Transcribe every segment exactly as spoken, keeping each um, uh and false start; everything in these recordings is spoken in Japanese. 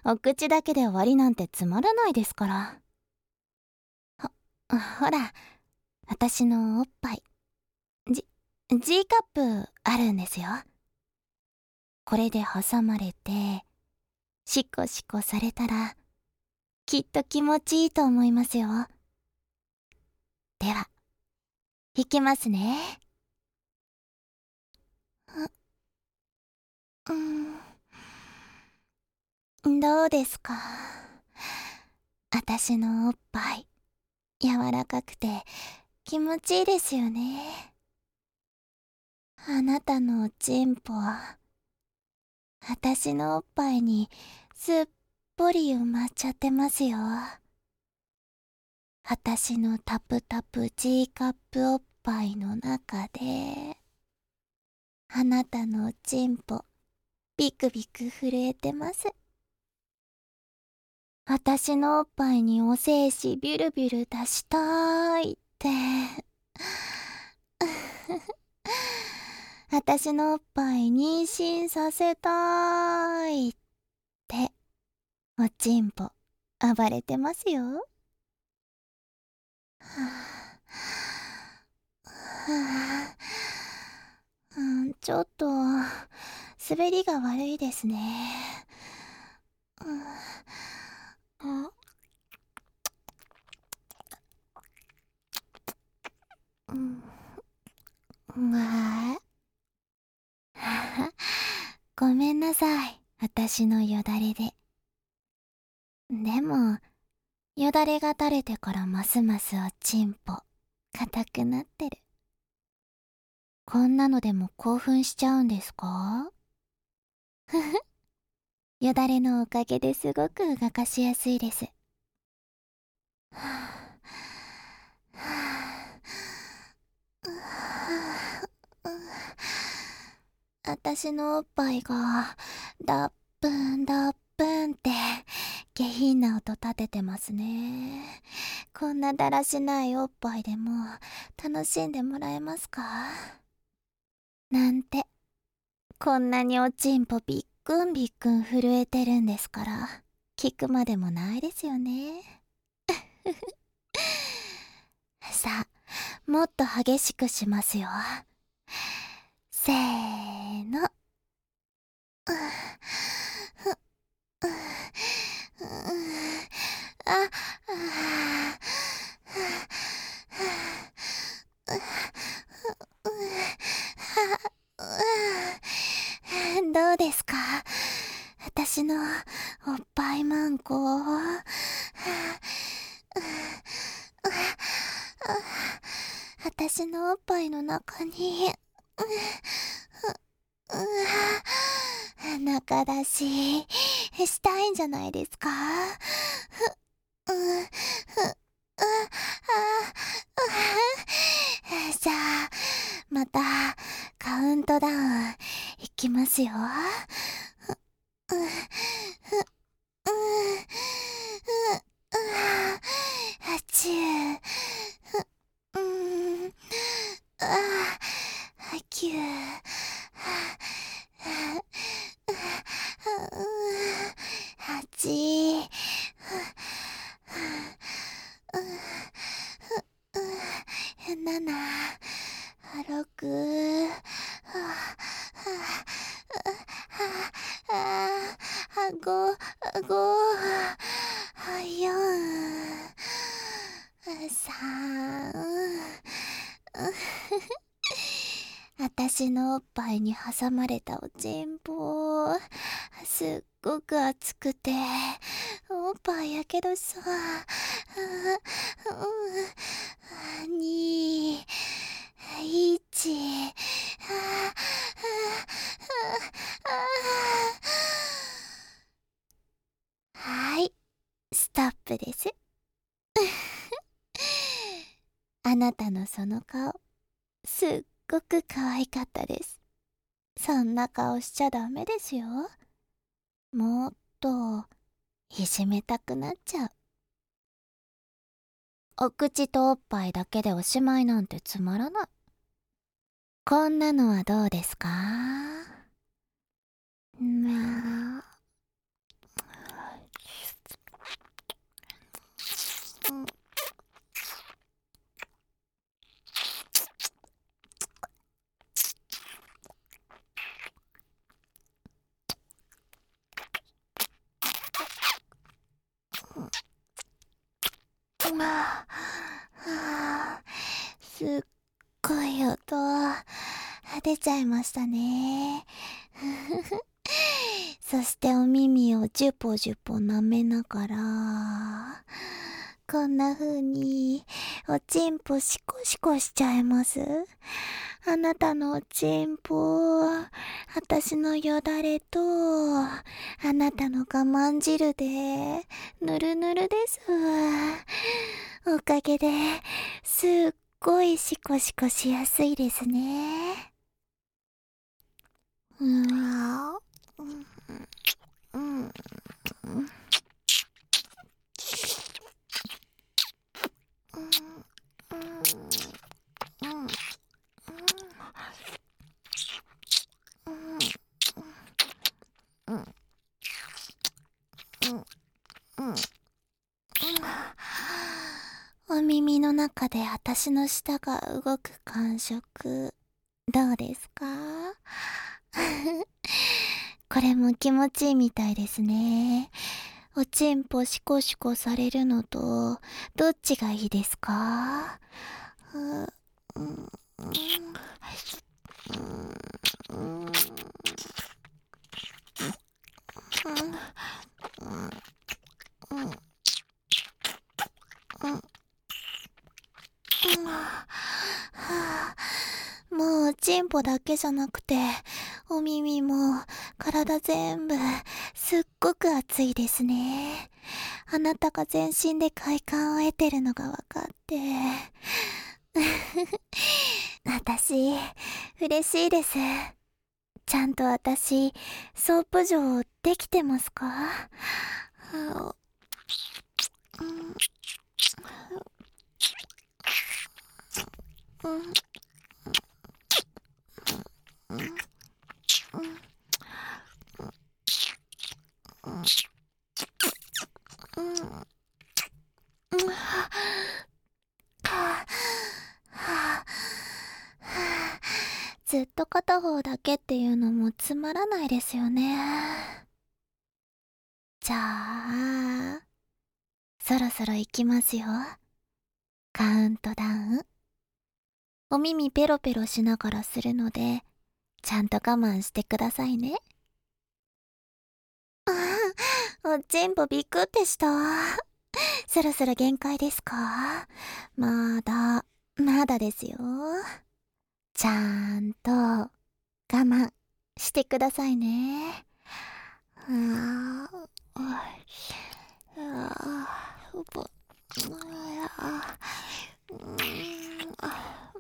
お口だけで終わりなんてつまらないですから。ほ、ほら、私のおっぱい、じ、G カップあるんですよ。これで挟まれて、シコシコされたら、きっと気持ちいいと思いますよ。では、いきますね。う、うん、どうですか？私のおっぱい、柔らかくて気持ちいいですよね。あなたのおちんぽは、私のおっぱいにすっぽり埋まっちゃってますよ。私のタプタプ G カップおっぱいの中で、あなたのおちんぽ、ビクビク震えてます。私のおっぱいにお精子ビュルビュル出したいって。私のおっぱい妊娠させたいって、おちんぽ、暴れてますよ。はぁ、はぁ、うん、ちょっと、滑りが悪いですね。うん、あ、うん、うわぁ。ごめんなさい、私のよだれで。でも、よだれが垂れてからますますおちんぽ、硬くなってる。こんなのでも興奮しちゃうんですか？ふふ。よだれのおかげですごく動かしやすいです。はぁ、はぁ、はぁ、あたしのおっぱいが、ダップンダップンって下品な音立ててますね。こんなだらしないおっぱいでも楽しんでもらえますか？なんて、こんなにおちんぽびっくんびっくん震えてるんですから、聞くまでもないですよね。さあ、もっと激しくしますよ。せーの。うふううああどうですか？私のおっぱいマンコ。私のおっぱいの中に、中出ししたいんじゃないですか？ふ、う、ふ、う、あ、あ、じゃあ、また、カウントダウン、いきますよ。ふ、う、ふ、う、ふ、あ、あちゅう、ふ、うん、あ、あきゅう、はち、なな、ろく、ご、ご、よん、さん、あたしのおっぱいに挟まれたおちんぽ、すっごく熱くて、おっぱいやけどしそう。に、いち、はい、ストップです。あなたのその顔、すっごく可愛かったです。そんな顔しちゃダメですよ。もっと、いじめたくなっちゃう。お口とおっぱいだけでおしまいなんてつまらない。こんなのはどうですか？まあはあ、すっごい音出ちゃいましたね。そしてお耳をジュポジュポ舐めながら、こんな風におちんぽシコシコしちゃいます。あなたのおちんぽ、私のよだれと、あなたの我慢汁で、ぬるぬるです。おかげで、すっごいシコシコしやすいですね。うわぁ。うん。うん。お耳の中で私の舌が動く感触、どうですか？これも気持ちいいみたいですね。おちんぽシコシコされるのと、どっちがいいですか？う、うん、うん、うん、うん、もうおちんぽだけじゃなくて、お耳も体全部すっごく熱いですね。あなたが全身で快感を得てるのが分かって。私、嬉しいです。ちゃんと私、ソープ嬢できてますか？うんうんずっと片方だけっていうのもつまらないですよね。じゃあ、そろそろ行きますよ。カウントダウン。お耳ペロペロしながらするので、ちゃんと我慢してくださいね。ああ、おちんぽびくってした。そろそろ限界ですか？まだ、まだですよ。ちゃんと我慢してくださいね。ああ、ああ、ぼ、あうん、あ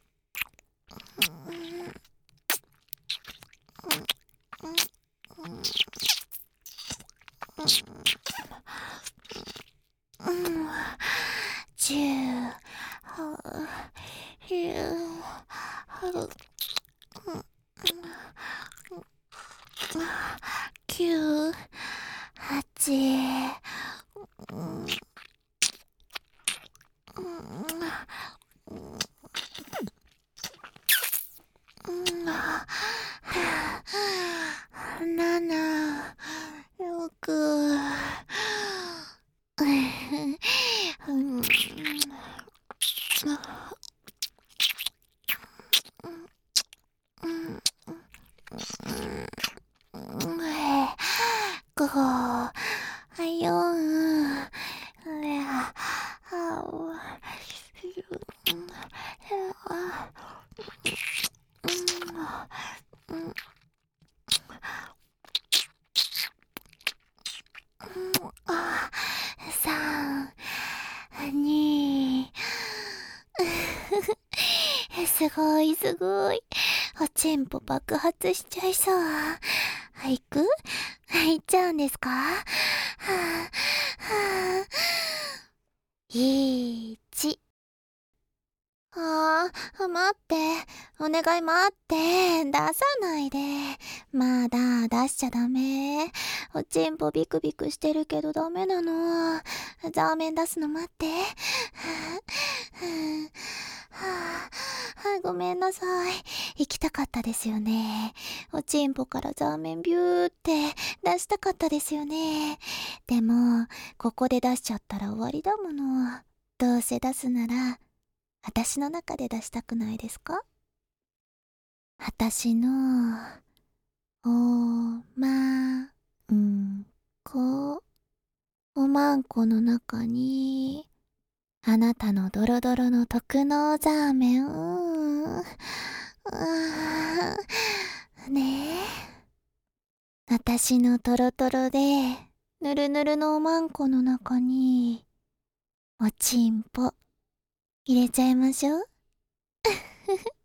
うん、うん、じゅう、は、ひゅう、は、きゅう、はち、うん、なな、ろく、ご、よん、さん、に、すごいすごい。おちんぽ爆発しちゃいそう。行く？行っちゃうんですか？はぁ、はぁ、いち。あー、待って。お願い待って。出さないで。まだ出しちゃダメ。おちんぽビクビクしてるけどダメなの。ザーメン出すの待って。はあ、ごめんなさい。行きたかったですよね。おちんぽからザーメンビューって出したかったですよね。でも、ここで出しちゃったら終わりだもの。 どうせ出すなら、私の中で出したくないですか？私の、おまんこ、おまんこの中に、あなたのドロドロの特納ザーメン、うーん、うーんねえ。私のトロトロで、ぬるぬるのおまんこの中に、おちんぽ、入れちゃいましょう。